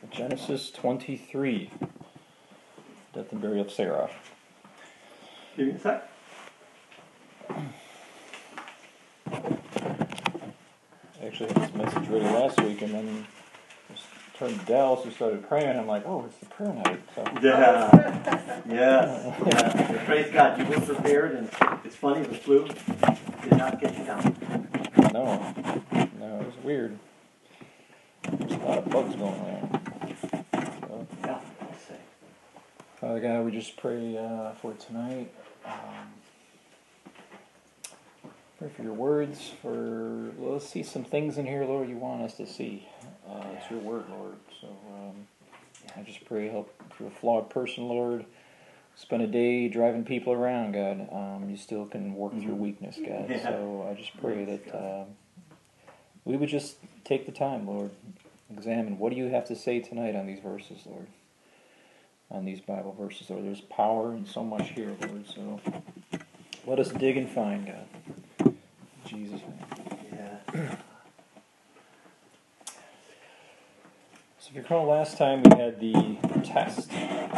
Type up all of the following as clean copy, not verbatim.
Genesis 23, death and burial of Sarah. Give me a sec. I actually had this message ready last week, and then just turned to Dallas and started praying, and I'm like, oh, it's the prayer night. So. Yeah. Yes. Praise God. You were prepared, and it's funny, the flu did not get you down. No, it was weird. There's a lot of bugs going around. So, Yeah, I'll say. Father God, we just pray for tonight. Pray for your words. Let's see some things in here, Lord, you want us to see. It's your word, Lord. So I just pray help if you're a flawed person, Lord. Spend a day driving people around, God. You still can work through weakness, God. Yeah. So I just pray that we would just take the time, Lord. Examine what do you have to say tonight on these verses, Lord. On these Bible verses, Lord. There's power and so much here, Lord. So let us dig and find, God. In Jesus' name. Yeah. So if you recall, last time we had the test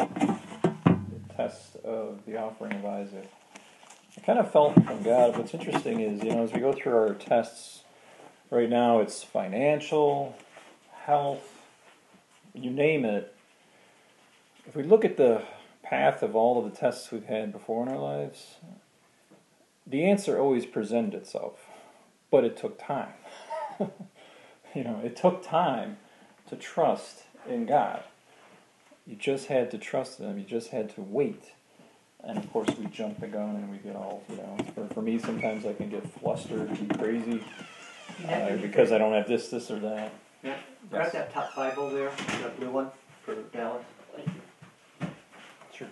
of the offering of Isaac. I kind of felt from God, what's interesting is, as we go through our tests, right now it's financial, health, you name it. If we look at the path of all of the tests we've had before in our lives, the answer always presented itself, but it took time. It took time to trust in God. You just had to trust Him. You just had to wait. And of course we jump the gun and we get all, for me sometimes I can get flustered and be crazy because I don't have this or that. Yeah. Grab that top Bible there, that blue one for Dallas. Thank you. Sure.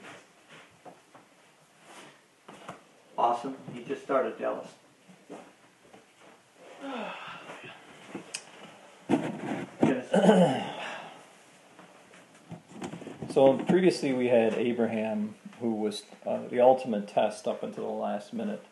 Awesome. You just started, Dallas. So previously we had Abraham, who was the ultimate test up until the last minute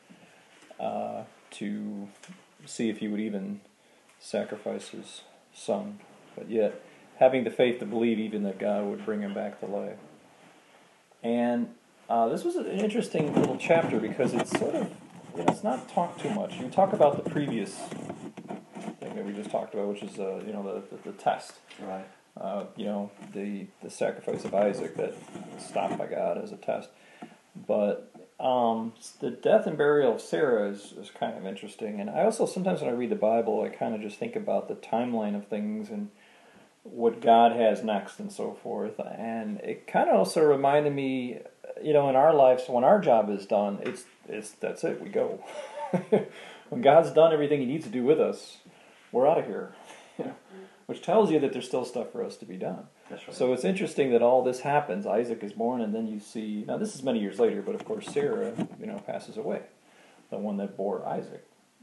to see if he would even sacrifice his son, but yet having the faith to believe even that God would bring him back to life. And this was an interesting little chapter because it's sort of, it's not talked too much. You talk about the previous thing that we just talked about, which is the test. Right. The sacrifice of Isaac that was stopped by God as a test. But the death and burial of Sarah is kind of interesting. And I also, sometimes when I read the Bible, I kind of just think about the timeline of things and what God has next and so forth. And it kind of also reminded me, in our lives, when our job is done, that's it, we go. When God's done everything He needs to do with us, we're out of here. Which tells you that there's still stuff for us to be done. That's right. So it's interesting that all this happens. Isaac is born, and then you see, now this is many years later, but of course Sarah, passes away, the one that bore Isaac.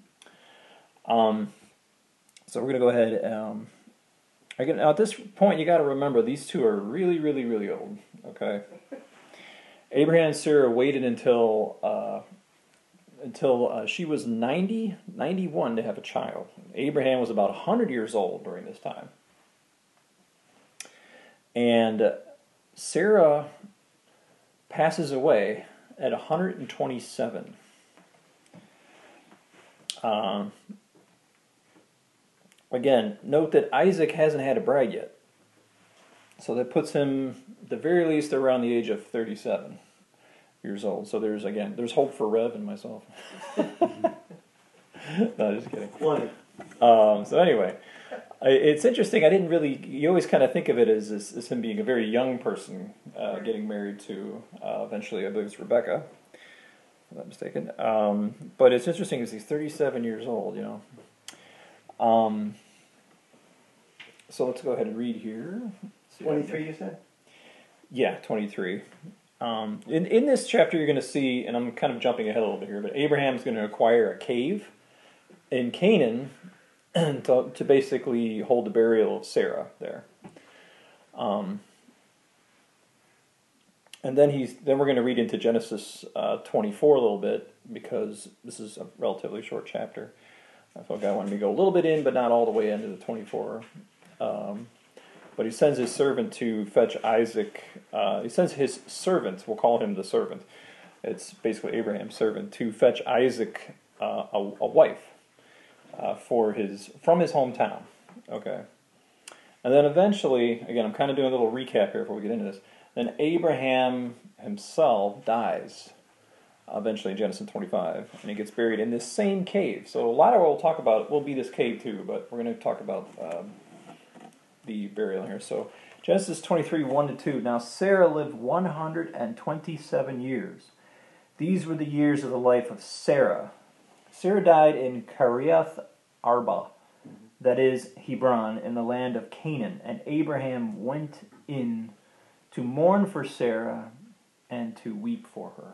So we're going to go ahead. Now at this point, you got to remember these two are really, really, really old. Okay. Abraham and Sarah waited until she was 91 to have a child. Abraham was about 100 years old during this time. And Sarah passes away at 127. Again, note that Isaac hasn't had a bride yet. So that puts him, at the very least, around the age of 37 years old. So there's hope for Rev and myself. No, just kidding. So anyway, it's interesting. You always kind of think of it as him being a very young person getting married to, eventually, I believe it's Rebecca, if I'm not mistaken. But it's interesting because he's 37 years old, So let's go ahead and read here. 23, you said? Yeah, 23. In this chapter, you're going to see, and I'm kind of jumping ahead a little bit here, but Abraham's going to acquire a cave in Canaan to basically hold the burial of Sarah there. And then we're going to read into Genesis 24 a little bit, because this is a relatively short chapter. I felt God wanted me to go a little bit in, but not all the way into the 24. But he sends his servant to fetch Isaac. He sends his servant, we'll call him the servant. It's basically Abraham's servant, to fetch Isaac a wife from his hometown. Okay. And then eventually, again, I'm kind of doing a little recap here before we get into this. Then Abraham himself dies, eventually in Genesis 25, and he gets buried in this same cave. So a lot of what we'll talk about will be this cave too, but we're going to talk about the burial here. So Genesis 23, 1-2. Now Sarah lived 127 years. These were the years of the life of Sarah. Sarah died in Kiriath Arba, that is Hebron, in the land of Canaan. And Abraham went in to mourn for Sarah and to weep for her.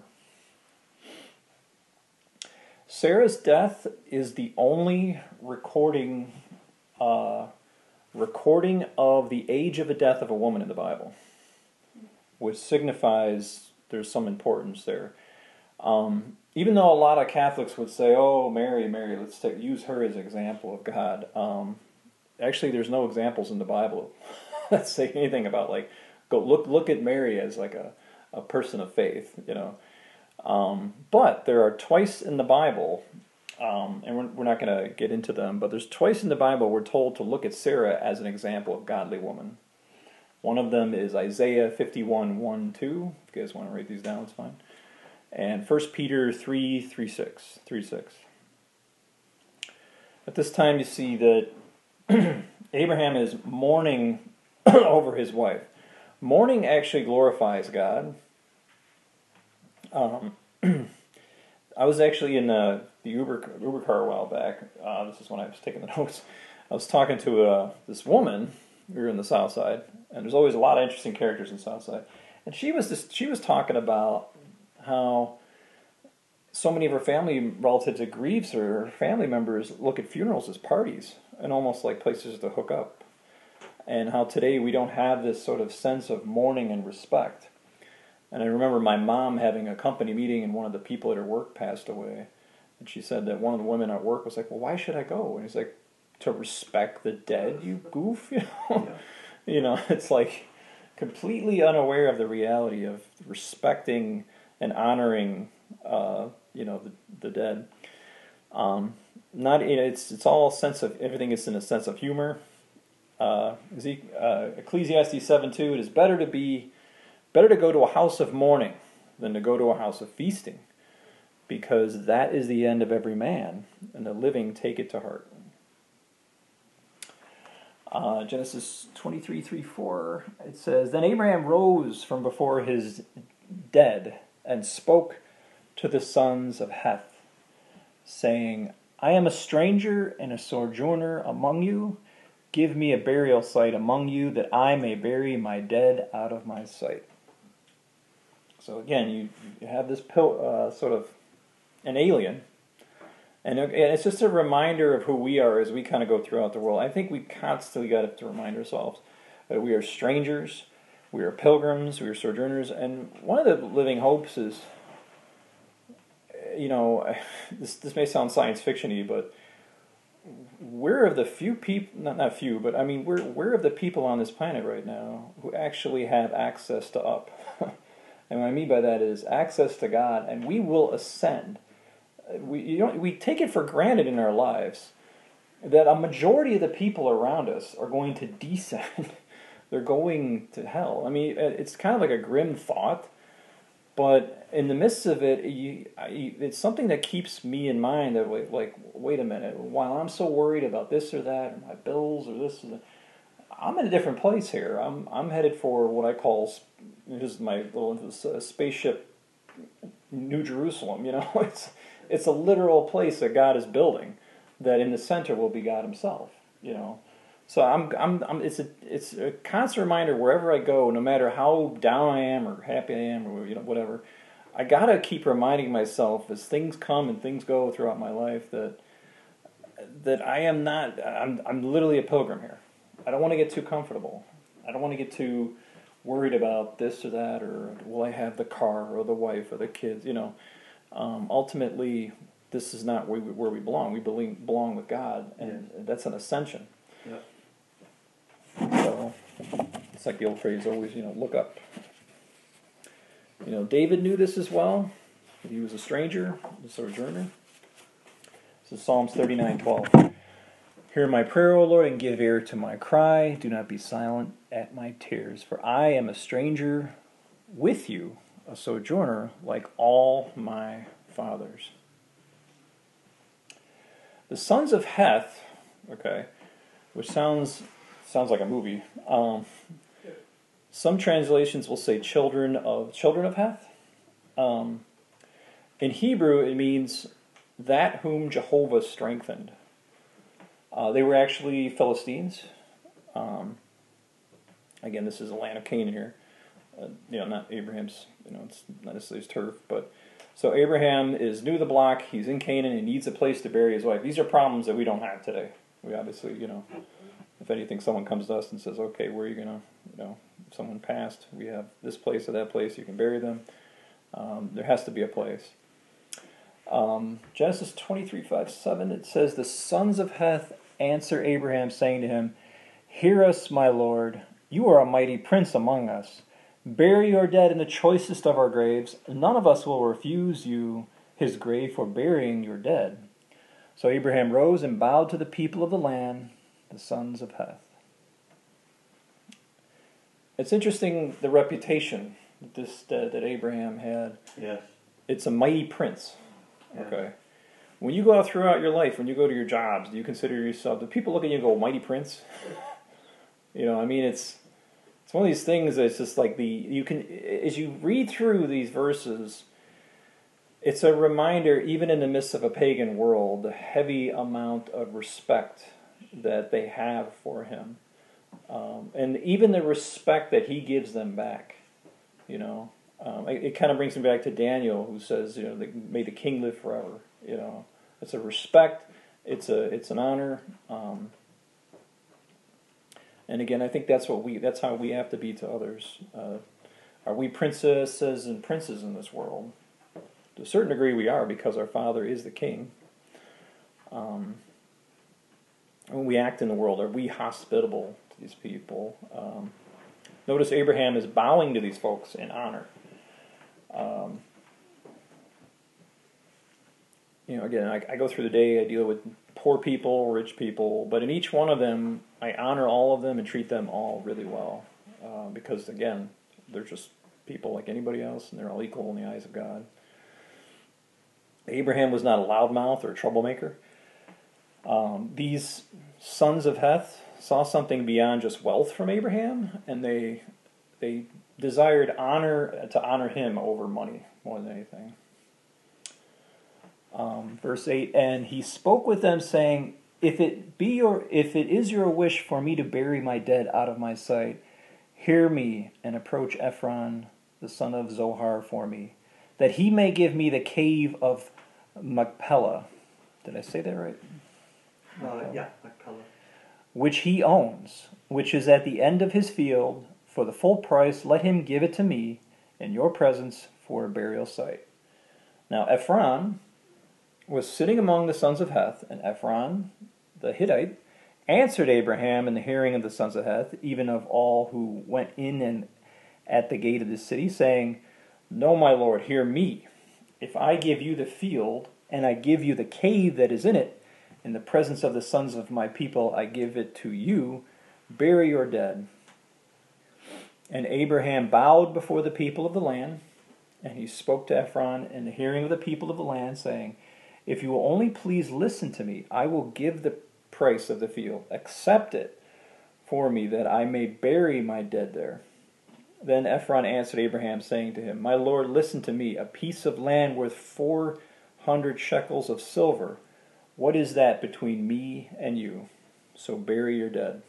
Sarah's death is the only recording of the age of the death of a woman in the Bible, which signifies there's some importance there. Even though a lot of Catholics would say, "Oh, Mary, let's use her as an example of God." Actually, there's no examples in the Bible that say anything about go look at Mary as like a person of faith, you know. But there are twice in the Bible, and we're not going to get into them, but there's twice in the Bible we're told to look at Sarah as an example of godly woman. One of them is Isaiah 51, 1, 2. If you guys want to write these down, it's fine. And 1 Peter 3, 6. At this time you see that Abraham is mourning over his wife. Mourning actually glorifies God. I was actually in the Uber car a while back. This is when I was taking the notes. I was talking to this woman. We were in the South Side, and there's always a lot of interesting characters in the South Side. And she was talking about how so many of her family relatives that grieves her family members look at funerals as parties and almost like places to hook up. And how today we don't have this sort of sense of mourning and respect. And I remember my mom having a company meeting and one of the people at her work passed away. And she said that one of the women at work was like, "Well, why should I go?" And he's like, "To respect the dead, you goof." You know, it's like completely unaware of the reality of respecting and honoring, the dead. It's all sense of everything is in a sense of humor. Ecclesiastes 7:2. It is better to go to a house of mourning than to go to a house of feasting, because that is the end of every man, and the living take it to heart. Genesis 23, 3, 4, it says, Then Abraham rose from before his dead and spoke to the sons of Heth, saying, I am a stranger and a sojourner among you. Give me a burial site among you, that I may bury my dead out of my sight. So again, you have this sort of an alien. And it's just a reminder of who we are as we kind of go throughout the world. I think we constantly got to remind ourselves that we are strangers, we are pilgrims, we are sojourners. And one of the living hopes is, this may sound science fiction-y, but we're of the few people, not few, but I mean, we're of the people on this planet right now who actually have access to up. And what I mean by that is access to God, and we will ascend. We take it for granted in our lives that a majority of the people around us are going to descend. They're going to hell. I mean, it's kind of like a grim thought, but in the midst of it, it's something that keeps me in mind that, wait a minute, while I'm so worried about this or that, or my bills or this or that, I'm in a different place here. I'm headed for what I call, this is my little spaceship, New Jerusalem. It's a literal place that God is building, that in the center will be God Himself. So it's a constant reminder wherever I go, no matter how down I am or happy I am or whatever, I gotta keep reminding myself as things come and things go throughout my life that I'm literally a pilgrim here. I don't want to get too comfortable. I don't want to get too worried about this or that, or will I have the car or the wife or the kids. Ultimately, this is not where we belong. We belong with God, and that's an ascension. Yeah. So, It's like the old phrase, always, look up. David knew this as well. He was a stranger, a sojourner. This is Psalms 39:12. Hear my prayer, O Lord, and give ear to my cry. Do not be silent at my tears, for I am a stranger with you, a sojourner like all my fathers. The sons of Heth, okay, which sounds like a movie. Some translations will say children of Heth. In Hebrew, it means that whom Jehovah strengthened. They were actually Philistines. Again, this is the land of Canaan here. Not Abraham's. It's not necessarily his turf, but so Abraham is new to the block. He's in Canaan and needs a place to bury his wife. These are problems that we don't have today. We obviously, if anything, someone comes to us and says, "Okay, where are you gonna, if someone passed, we have this place or that place. You can bury them." There has to be a place. Genesis 23:5-7. It says, "The sons of Heth answer Abraham, saying to him, 'Hear us, my lord. You are a mighty prince among us. Bury your dead in the choicest of our graves. None of us will refuse you his grave for burying your dead.' So Abraham rose and bowed to the people of the land, the sons of Heth." It's interesting the reputation that Abraham had. Yes. It's a mighty prince. Yeah. Okay. When you go out throughout your life, when you go to your jobs, do you consider yourself? Do people look at you and go, "Mighty prince"? It's one of these things that's just like as you read through these verses, it's a reminder, even in the midst of a pagan world, the heavy amount of respect that they have for him. And even the respect that he gives them back, it kind of brings me back to Daniel, who says, "May the king live forever." It's a respect, it's an honor, and again, I think that's how we have to be to others. Are we princesses and princes in this world? To a certain degree, we are, because our Father is the King. When we act in the world, are we hospitable to these people? Notice Abraham is bowing to these folks in honor. Again, I go through the day, I deal with poor people, rich people, but in each one of them, I honor all of them and treat them all really well. Because, again, they're just people like anybody else, and they're all equal in the eyes of God. Abraham was not a loudmouth or a troublemaker. These sons of Heth saw something beyond just wealth from Abraham, and they desired to honor him over money more than anything. Verse 8, "And he spoke with them, saying, if it is your wish for me to bury my dead out of my sight, hear me and approach Ephron, the son of Zohar, for me, that he may give me the cave of Machpelah." Did I say that right? Yeah, Machpelah. "Which he owns, which is at the end of his field. For the full price, let him give it to me in your presence for a burial site." Now Ephron was sitting among the sons of Heth, and Ephron, the Hittite, answered Abraham in the hearing of the sons of Heth, even of all who went in and at the gate of the city, saying, "No, my lord, hear me. If I give you the field, and I give you the cave that is in it, in the presence of the sons of my people I give it to you, bury your dead." And Abraham bowed before the people of the land, and he spoke to Ephron in the hearing of the people of the land, saying, "If you will only please listen to me, I will give the price of the field. Accept it for me, that I may bury my dead there." Then Ephron answered Abraham, saying to him, "My lord, listen to me. A piece of land worth 400 shekels of silver. What is that between me and you? So bury your dead."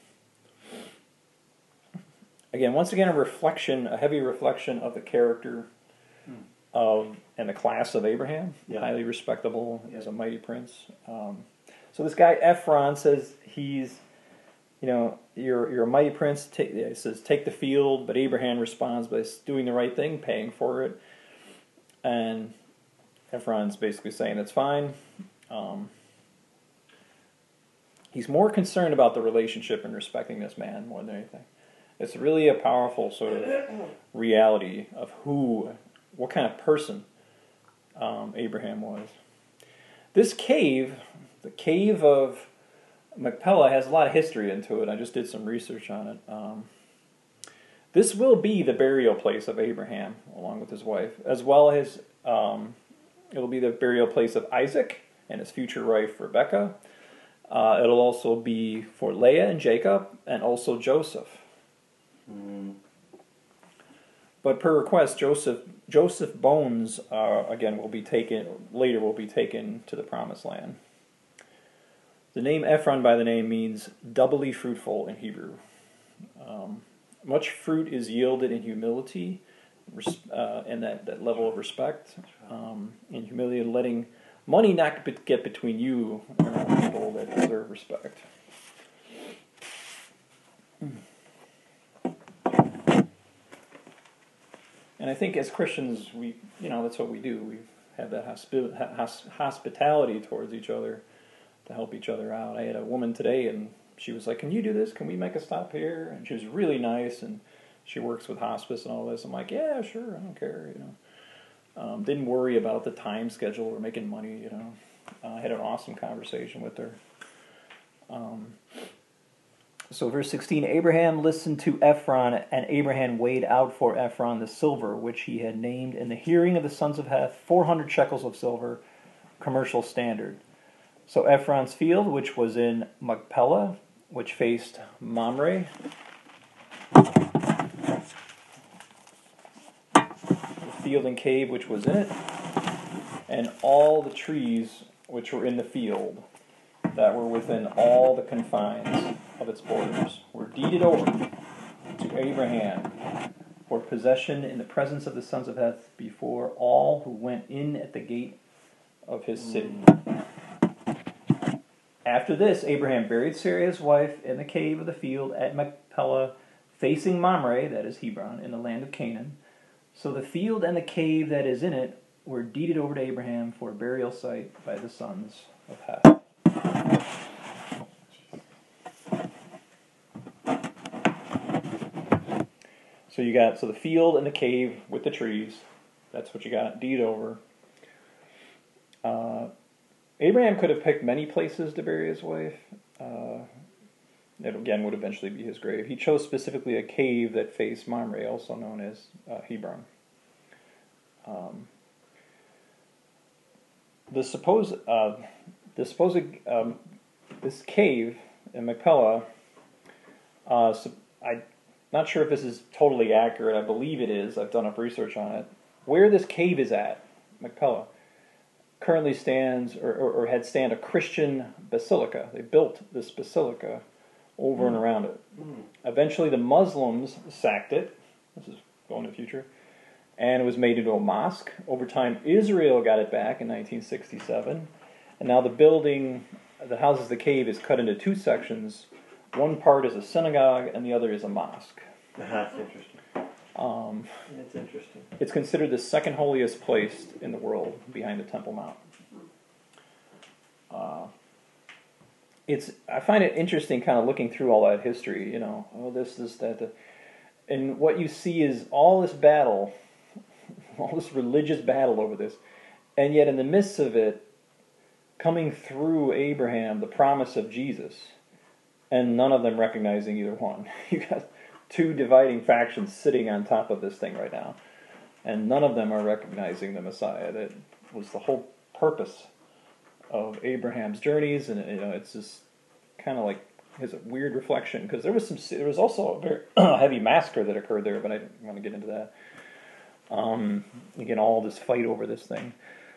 Again, once again, a heavy reflection of the character of and the class of Abraham. Yeah. Highly respectable as a mighty prince. So this guy Ephron says he's, you're a mighty prince. He says, "Take the field," but Abraham responds by doing the right thing, paying for it. And Ephron's basically saying that's fine. He's more concerned about the relationship and respecting this man more than anything. It's really a powerful sort of reality of what kind of person Abraham was. This cave, the cave of Machpelah, has a lot of history into it. I just did some research on it. This will be the burial place of Abraham, along with his wife, as well as it'll be the burial place of Isaac and his future wife Rebekah. It'll also be for Leah and Jacob, and also Joseph. But per request, Joseph bones again will be taken to the promised land. The name Ephron by the name means doubly fruitful in Hebrew. Much fruit is yielded in humility, and that level of respect, in humility, and letting money not get between you and people that deserve respect. And I think as Christians, that's what we do. We have that hospitality towards each other to help each other out. I had a woman today, and she was like, "Can you do this? Can we make a stop here?" And she was really nice, and she works with hospice and all this. I'm like, "Yeah, sure, I don't care." Didn't worry about the time schedule or making money. I had an awesome conversation with her. So verse 16, Abraham listened to Ephron, and Abraham weighed out for Ephron the silver, which he had named in the hearing of the sons of Heth, 400 shekels of silver, commercial standard. So Ephron's field, which was in Machpelah, which faced Mamre, the field and cave which was in it, and all the trees which were in the field, that were within all the confines of its borders, were deeded over to Abraham for possession in the presence of the sons of Heth before all who went in at the gate of his city. After this, Abraham buried Sarah his wife in the cave of the field at Machpelah, facing Mamre, that is Hebron, in the land of Canaan. So the field and the cave that is in it were deeded over to Abraham for a burial site by the sons of Heth. So you got the field and the cave with the trees. That's what you got, deed over. Abraham could have picked many places to bury his wife. It again would eventually be his grave. He chose specifically a cave that faced Mamre, also known as Hebron. This cave in Machpelah, I'm not sure if this is totally accurate. I believe it is. I've done up research on it. Where this cave is at, Machpelah, currently stands or had stand a Christian basilica. They built this basilica over and around it. Eventually the Muslims sacked it. This is going to the future. And it was made into a mosque. Over time, Israel got it back in 1967. And now the building that houses the cave is cut into two sections. One part is a synagogue and the other is a mosque. That's interesting. That's interesting. It's considered the second holiest place in the world behind the Temple Mount. I find it interesting kind of looking through all that history, this, that. And what you see is all this battle, all this religious battle over this, and yet in the midst of it, coming through Abraham, the promise of Jesus, and none of them recognizing either one. You got two dividing factions sitting on top of this thing right now, and none of them are recognizing the Messiah. That was the whole purpose of Abraham's journeys, and it's just kind of like his weird reflection, because there was also a very heavy massacre that occurred there, but I didn't want to get into that. Again, all this fight over this thing.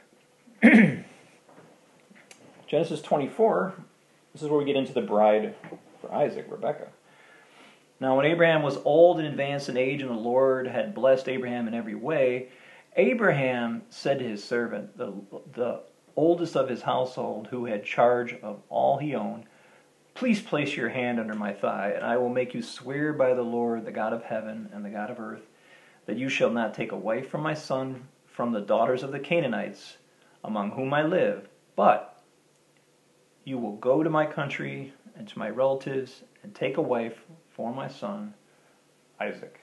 Genesis 24, this is where we get into the bride for Isaac, Rebekah. Now when Abraham was old and advanced in age, and the Lord had blessed Abraham in every way, Abraham said to his servant, the oldest of his household, who had charge of all he owned, "Please place your hand under my thigh, and I will make you swear by the Lord, the God of heaven and the God of earth, that you shall not take a wife from my son from the daughters of the Canaanites, among whom I live, but you will go to my country and to my relatives and take a wife for my son, Isaac.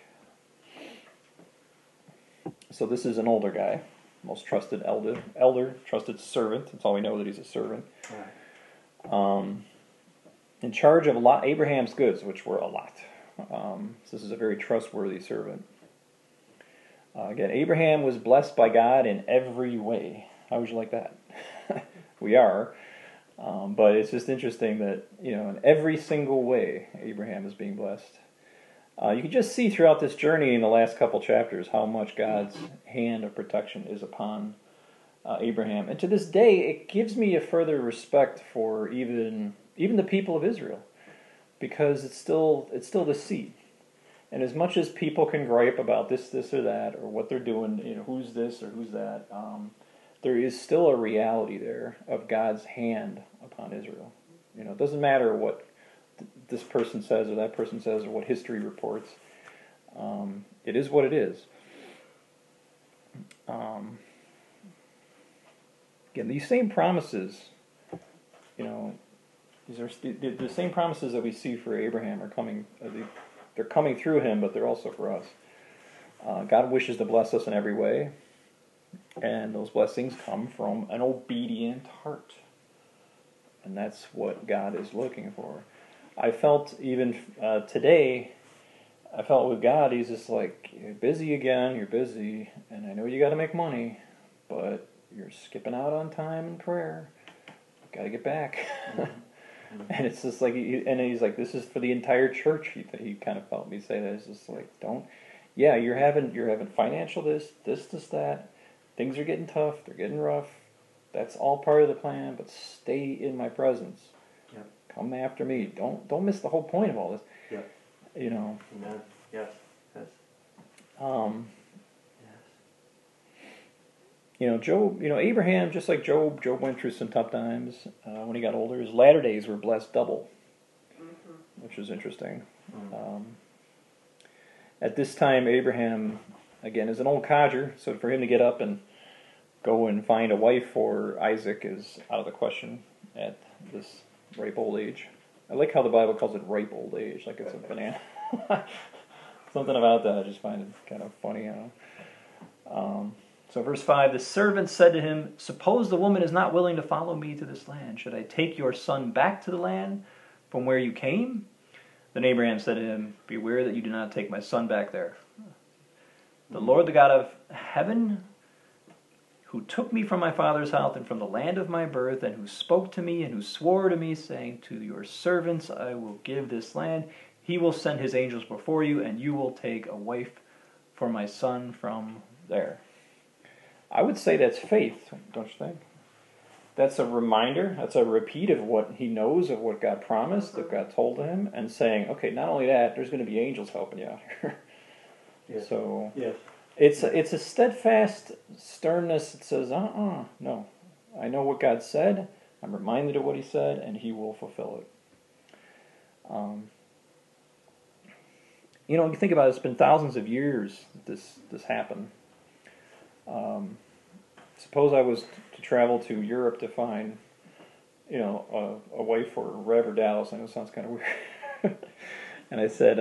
So this is an older guy, most trusted elder, trusted servant. That's all we know, that he's a servant. Right. In charge of Abraham's goods, which were a lot. So this is a very trustworthy servant. Again, Abraham was blessed by God in every way. How would you like that? We are. But it's just interesting that, in every single way, Abraham is being blessed. You can just see throughout this journey in the last couple chapters how much God's hand of protection is upon Abraham. And to this day, it gives me a further respect for even the people of Israel, because it's still the seed. And as much as people can gripe about this or that, or what they're doing, who's this or who's that, there is still a reality there of God's hand upon Israel. It doesn't matter what this person says or that person says or what history reports. It is what it is. Again, these same promises, these are the same promises that we see for Abraham are coming. They're coming through him, but they're also for us. God wishes to bless us in every way, and those blessings come from an obedient heart. And that's what God is looking for. I felt even today, with God, he's just like, you're busy again, you're busy, and I know you got to make money, but you're skipping out on time and prayer. Got to get back. And it's just like, and he's like, this is for the entire church. He kind of felt me say that. It's just like, you're having financial this, that. Things are getting tough. They're getting rough. That's all part of the plan. But stay in my presence. Yep. Come after me. Don't miss the whole point of all this. Yep. Amen. Yes. Job, Abraham, just like Job went through some tough times when he got older. His latter days were blessed double, which is interesting. At this time, Abraham, again, is an old codger, so for him to get up and go and find a wife for Isaac is out of the question at this ripe old age. I like how the Bible calls it ripe old age, like it's a banana. Something about that I just find it kind of funny. So verse 5, the servant said to him, suppose the woman is not willing to follow me to this land. Should I take your son back to the land from where you came? Then Abraham said to him, beware that you do not take my son back there. The Lord, the God of heaven, who took me from my father's house and from the land of my birth, and who spoke to me and who swore to me, saying, to your servants I will give this land, he will send his angels before you, and you will take a wife for my son from there. I would say that's faith, don't you think? That's a reminder, that's a repeat of what he knows, of what God promised, that God told him, and saying, okay, not only that, there's going to be angels helping you out here. Yes. So yes. It's a steadfast sternness that says, no. I know what God said, I'm reminded of what he said, and he will fulfill it. You think about it, it's been thousands of years that this happened. Suppose I was to travel to Europe to find, a wife for Rev or Dallas. I know it sounds kind of weird. And I said,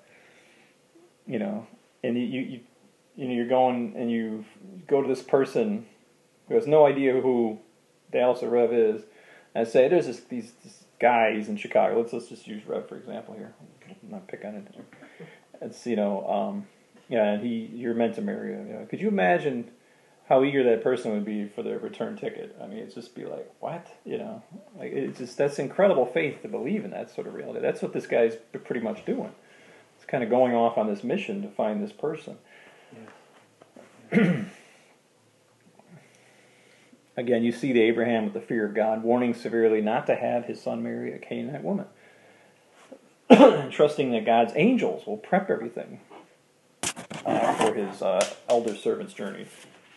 and you're going and you go to this person who has no idea who Dallas or Rev is. And I say, there's these guys in Chicago. Let's just use Rev for example here. I'm not picking on it. It's and you're meant to marry him. Could you imagine how eager that person would be for their return ticket? I mean, it's just be like, what? Like it's just, that's incredible faith to believe in that sort of reality. That's what this guy's pretty much doing. It's kind of going off on this mission to find this person. Yes. Again, you see the Abraham with the fear of God, warning severely not to have his son marry a Canaanite woman. Trusting that God's angels will prep everything for his elder servant's journey.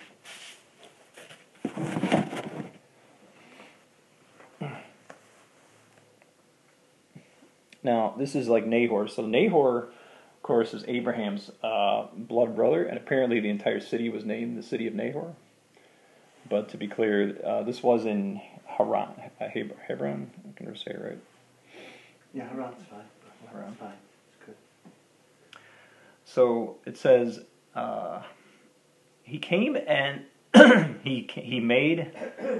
Now, this is like Nahor. So Nahor, of course, is Abraham's blood brother, and apparently the entire city was named the city of Nahor. But to be clear, this was in Haran. Hebron? I can never say it right. Yeah, Haran's fine. Haran. Fine. It's So it says, he came and he made.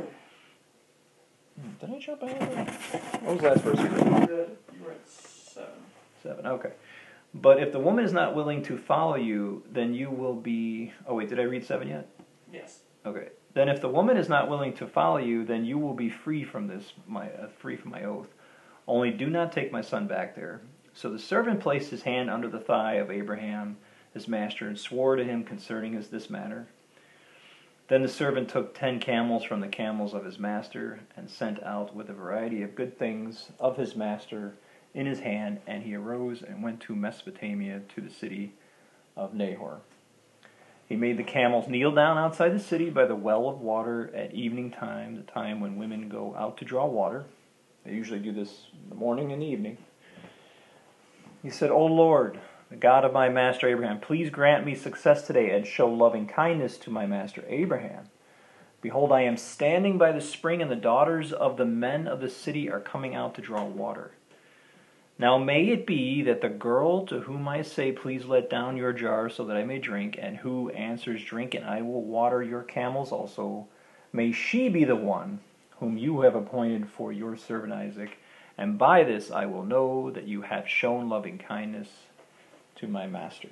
Did I jump ahead? What was the last verse? You were at 7. 7. Okay. But if the woman is not willing to follow you, then you will be. Oh wait, did I read 7 yet? Yes. Okay. Then if the woman is not willing to follow you, then you will be free from this, free from my oath. Only do not take my son back there. So the servant placed his hand under the thigh of Abraham, his master, and swore to him concerning this matter. Then the servant took 10 camels from the camels of his master, and sent out with a variety of good things of his master in his hand, and he arose and went to Mesopotamia, to the city of Nahor. He made the camels kneel down outside the city by the well of water at evening time, the time when women go out to draw water. They usually do this in the morning and the evening. He said, O Lord, the God of my master Abraham, please grant me success today and show loving kindness to my master Abraham. Behold, I am standing by the spring, and the daughters of the men of the city are coming out to draw water. Now may it be that the girl to whom I say, please let down your jar so that I may drink, and who answers, drink, and I will water your camels also, may she be the one whom you have appointed for your servant Isaac, and by this I will know that you have shown loving kindness to my master.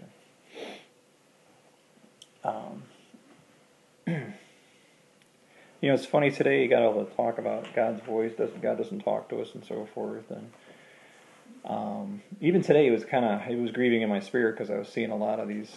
It's funny today. You got all the talk about God's voice. God doesn't talk to us, and so forth. And even today, it was grieving in my spirit because I was seeing a lot of these,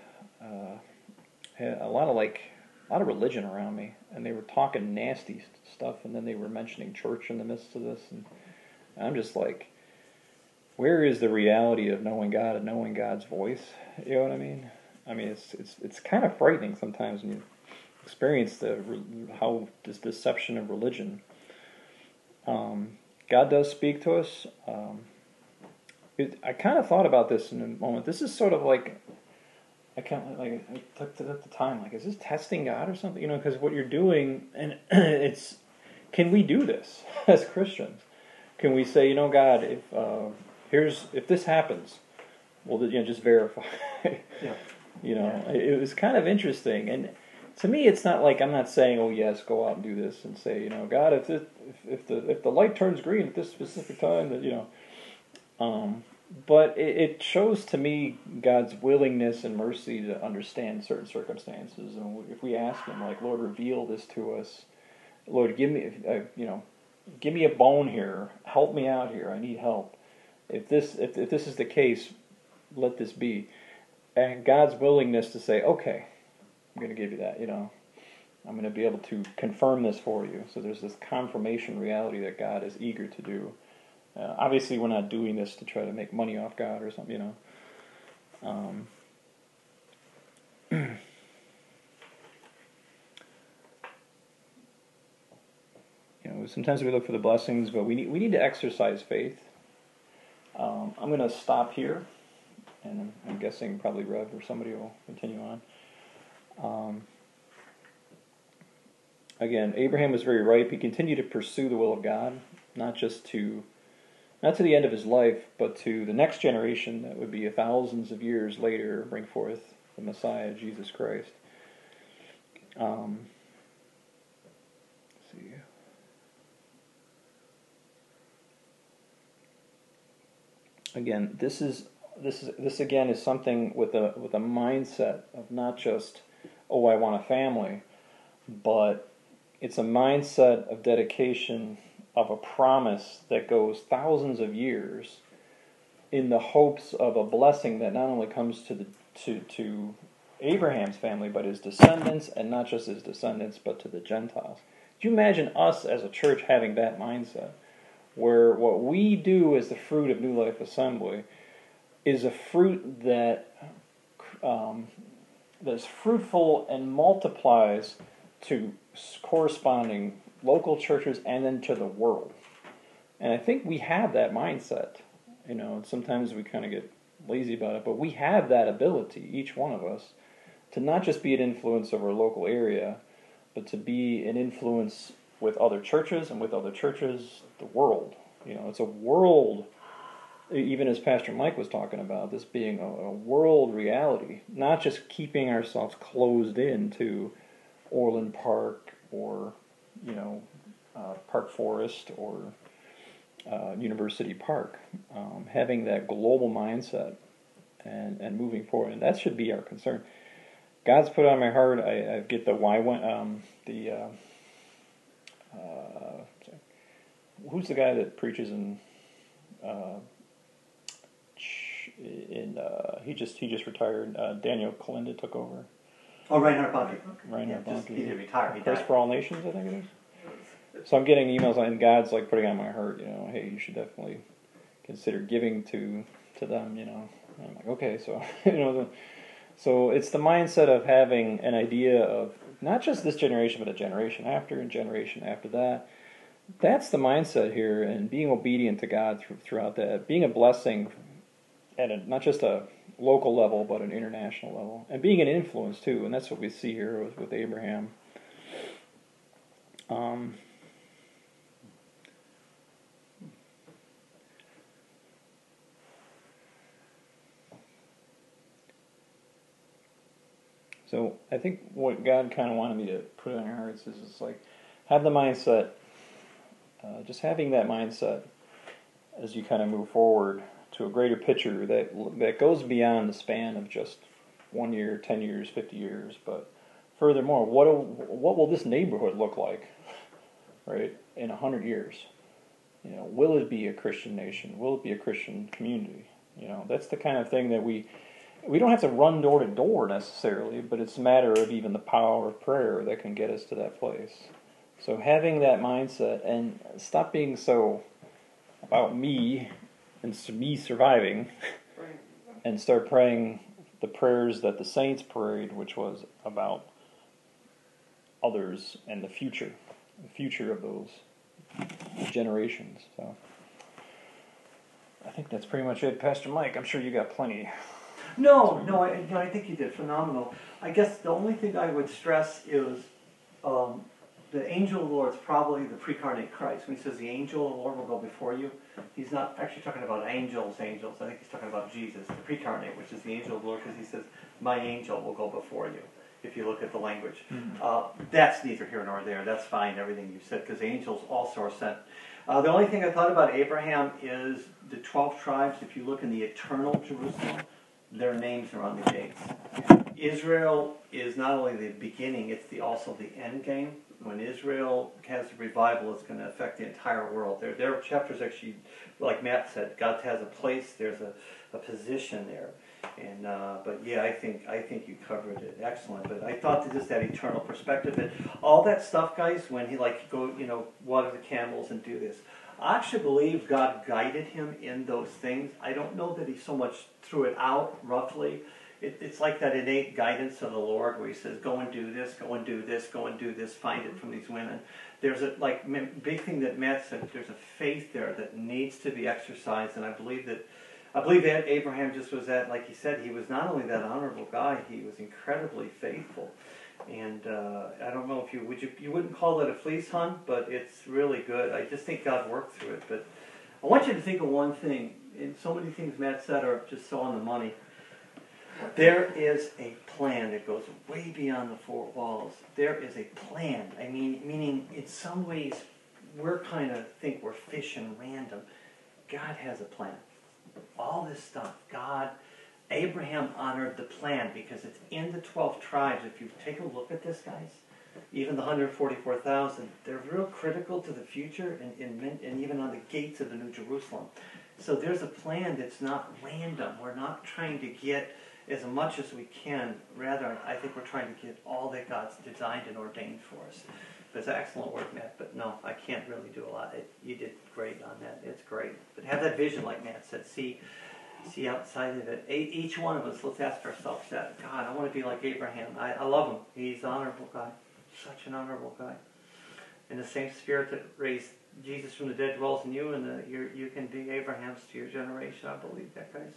a lot of religion around me, and they were talking nasty stuff, and then they were mentioning church in the midst of this, and I'm just like, where is the reality of knowing God and knowing God's voice? You know what I mean? I mean, it's kind of frightening sometimes when you experience this deception of religion. God does speak to us. I kind of thought about this in a moment. This is sort of like, I took it at the time, like, is this testing God or something? Because what you're doing, and can we do this as Christians? Can we say, God, if this happens, well, just verify. Yeah. It was kind of interesting, and to me, it's not like I'm not saying, oh yes, go out and do this, and say, God, if the light turns green at this specific time, that but it shows to me God's willingness and mercy to understand certain circumstances, and if we ask Him, like, Lord, reveal this to us, Lord, give me a bone here, help me out here, I need help. If this is the case, let this be. And God's willingness to say, okay, I'm going to give you that, I'm going to be able to confirm this for you. So there's this confirmation reality that God is eager to do. Obviously, we're not doing this to try to make money off God or something, Sometimes we look for the blessings, but we need to exercise faith. I'm going to stop here, and I'm guessing probably Rev or somebody will continue on. Again, Abraham was very ripe. He continued to pursue the will of God, not to the end of his life, but to the next generation that would be thousands of years later bring forth the Messiah, Jesus Christ. Let's see. Again, this again is something with a mindset of not just, oh, I want a family, but it's a mindset of dedication of a promise that goes thousands of years in the hopes of a blessing that not only comes to Abraham's family, but his descendants, and not just his descendants, but to the Gentiles. Could you imagine us as a church having that mindset, where what we do as the fruit of New Life Assembly is a fruit that's fruitful and multiplies to corresponding local churches and then to the world. And I think we have that mindset. Sometimes we kind of get lazy about it, but we have that ability, each one of us, to not just be an influence of our local area, but to be an influence with other churches, and with other churches, the world. It's a world even as Pastor Mike was talking about, this being a world reality, not just keeping ourselves closed into Orland Park or, Park Forest or University Park. Having that global mindset and moving forward, and that should be our concern. God's put on my heart. I get the why when who's the guy that preaches he just retired. Daniel Kalinda took over. Oh, Reinhard Bonnke. Reinhard Bonnke. He didn't retire. He Christ died. for All Nations, I think it is. So I'm getting emails, and God's like putting on my heart, hey, you should definitely consider giving to them, And I'm like, okay, so so it's the mindset of having an idea of not just this generation, but a generation after and generation after that. That's the mindset here, and being obedient to God throughout that, being a blessing at not just a local level, but an international level, and being an influence too. And that's what we see here with Abraham. So I think what God kind of wanted me to put in our hearts is just like have the mindset, just having that mindset as you kind of move forward to a greater picture that goes beyond the span of just 1 year, 10 years, 50 years. But furthermore, what will this neighborhood look like, right, in 100 years? Will it be a Christian nation? Will it be a Christian community? That's the kind of thing that we don't have to run door to door necessarily, but it's a matter of even the power of prayer that can get us to that place. So having that mindset and stop being so about me and me surviving and start praying the prayers that the saints prayed, which was about others and the future of those generations. So I think that's pretty much it. Pastor Mike, I'm sure you got plenty. No, I think you did phenomenal. I guess the only thing I would stress is the angel of the Lord is probably the pre-incarnate Christ. When he says the angel of the Lord will go before you, he's not actually talking about angels. I think he's talking about Jesus, the pre-incarnate, which is the angel of the Lord, because he says, my angel will go before you, if you look at the language. That's neither here nor there. That's fine, everything you said, because angels also are sent. The only thing I thought about Abraham is the 12 tribes. If you look in the eternal Jerusalem, their names are on the gates. Israel is not only the beginning, it's also the end game. When Israel has a revival, it's going to affect the entire world. There are chapters actually, like Matt said, God has a place, there's a position there. And but yeah, I think you covered it excellent. But I thought that just that eternal perspective, that all that stuff, guys, when he go water the camels and do this, I actually believe God guided him in those things. I don't know that he so much threw it out roughly. It's like that innate guidance of the Lord where he says, go and do this, go and do this, go and do this, find it from these women. There's a big thing that Matt said, there's a faith there that needs to be exercised, and I believe that Abraham just was that, like he said, he was not only that honorable guy, he was incredibly faithful. And I don't know if you wouldn't call it a fleece hunt, but it's really good. I just think God worked through it. But I want you to think of one thing, and so many things Matt said are just so on the money. There is a plan that goes way beyond the four walls. There is a plan. I mean, meaning in some ways we're kind of think we're fishing random. God has a plan. All this stuff, Abraham honored the plan because it's in the 12 tribes. If you take a look at this, guys, even the 144,000, they're real critical to the future and even on the gates of the New Jerusalem. So there's a plan that's not random. We're not trying to get as much as we can. Rather, I think we're trying to get all that God's designed and ordained for us. It's excellent work, Matt, but no, I can't really do a lot. You did great on that. It's great. But have that vision, like Matt said. See outside of it. Each one of us, let's ask ourselves that. God, I want to be like Abraham. I love him. He's an honorable guy. Such an honorable guy. And the same spirit that raised Jesus from the dead dwells in you, and you can be Abraham's to your generation. I believe that, guys.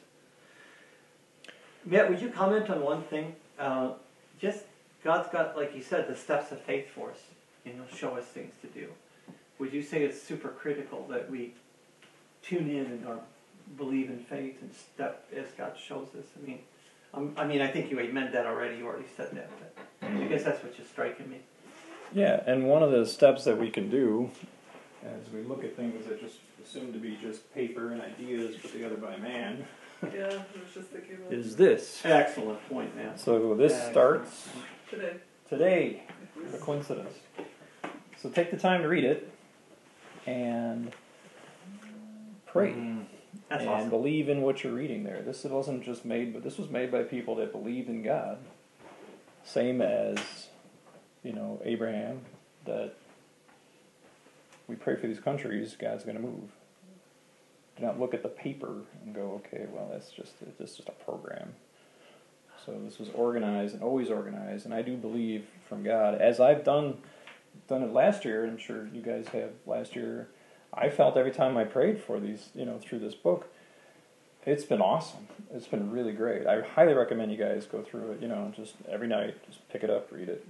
Matt, would you comment on one thing? Just God's got, like you said, the steps of faith for us. And he'll show us things to do. Would you say it's super critical that we tune in and are believe in faith and step as God shows us. I mean, I think you meant that already. You already said that, but I guess that's what's just striking me. Yeah, and one of the steps that we can do as we look at things that just assume to be just paper and ideas put together by man Yeah, I was just thinking about is this. Excellent point, man. So this starts today. what a coincidence. So take the time to read it and pray. That's and awesome. believe in what you're reading there. This wasn't just made, but this was made by people that believed in God. Same as, Abraham, that we pray for these countries, God's going to move. Do not look at the paper and go, okay, well, that's just a program. So this was organized and always organized, and I do believe from God, as I've done it last year, and I'm sure you guys have last year, I felt every time I prayed for these, through this book, it's been awesome. It's been really great. I highly recommend you guys go through it, just every night, just pick it up, read it,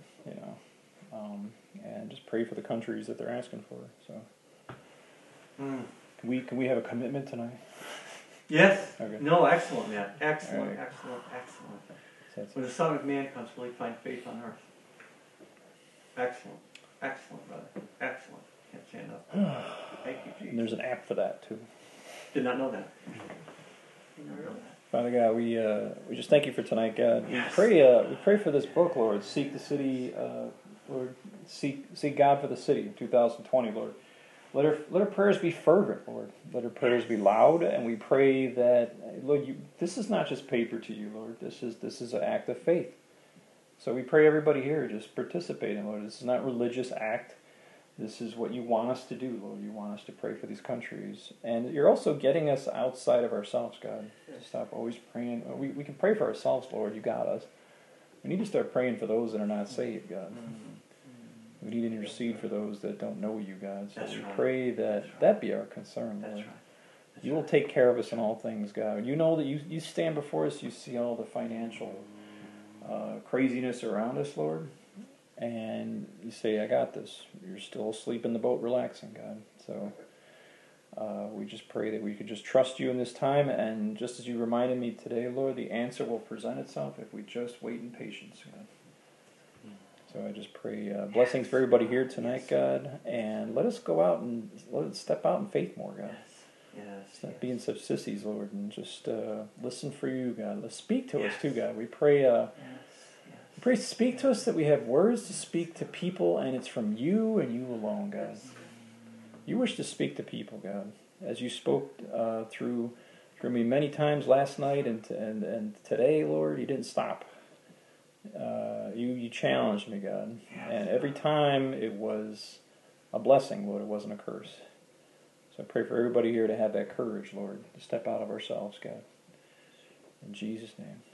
and just pray for the countries that they're asking for. So, can we have a commitment tonight? Yes. Okay. No, excellent, man. Excellent, All right. excellent, excellent. So that's When the Son of Man comes, will he find faith on earth? Excellent. Excellent, brother. Excellent. Can't say enough. Thank you, Jesus. and there's an app for that too. Did not know that. Did not know that. Father God, we just thank you for tonight, God. Yes. We pray for this book, Lord. Seek the city, Lord. Seek God for the city of 2020, Lord. Let our prayers be fervent, Lord. Let our prayers be loud, and we pray that, Lord, this is not just paper to you, Lord. This is an act of faith. So we pray everybody here just participate in, Lord. This is not a religious act. This is what you want us to do, Lord. You want us to pray for these countries. And you're also getting us outside of ourselves, God. To stop always praying. We can pray for ourselves, Lord. You got us. We need to start praying for those that are not saved, God. We need to intercede for those that don't know you, God. So That's we right. pray that be our concern, That's Lord. right. That's You will right. take care of us in all things, God. You know that you stand before us. You see all the financial craziness around us, Lord. And you say, I got this. You're still asleep in the boat relaxing, God. So we just pray that we could just trust you in this time. And just as you reminded me today, Lord, the answer will present itself if we just wait in patience, God. So I just pray blessings for everybody here tonight, God. And let us go out and let us step out in faith more, God. Yes. Stop being such sissies, Lord, and just listen for you, God. Let's speak to us too, God. We pray, speak to us that we have words to speak to people, and it's from you and you alone, God. You wish to speak to people, God, as you spoke through me many times last night and today, Lord. You didn't stop. You challenged me, God, and every time it was a blessing, Lord. It wasn't a curse. So I pray for everybody here to have that courage, Lord, to step out of ourselves, God. In Jesus' name.